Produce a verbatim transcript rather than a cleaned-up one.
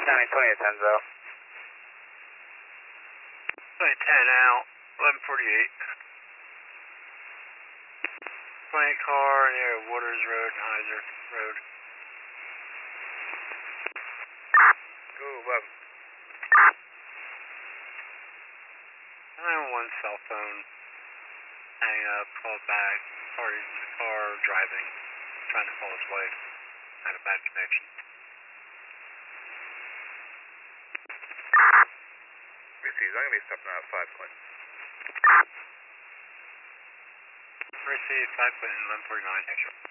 County twenty at Tenzo. twenty ten out, eleven forty-eight. twenty car near Waters Road and Heiser Road. Go eleven. nine one one cell phone. Hang up, call back. Party's in the car, driving, trying to call his wife. Had a bad connection. Receives, I'm going to be stepping out of five Clinton. Receive five Clinton, eleven forty-nine.